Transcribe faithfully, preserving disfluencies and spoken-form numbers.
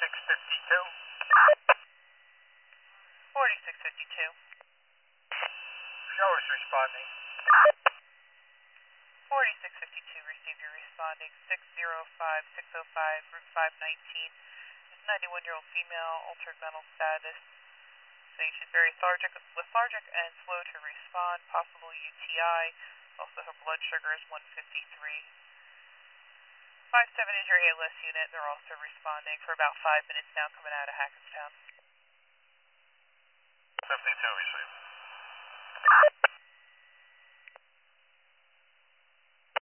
forty-six fifty-two. forty-six fifty-two. Show us responding. forty-six fifty-two, received your responding. six zero five, six oh five, Route five nineteen. ninety-one-year-old female, altered mental status. Saying she's very lethargic, lethargic and slow to respond, possible U T I. Also, her blood sugar is one fifty-three. five seven is your A L S unit. They're also responding for about five minutes now, coming out of Hackettstown. fifty-two received.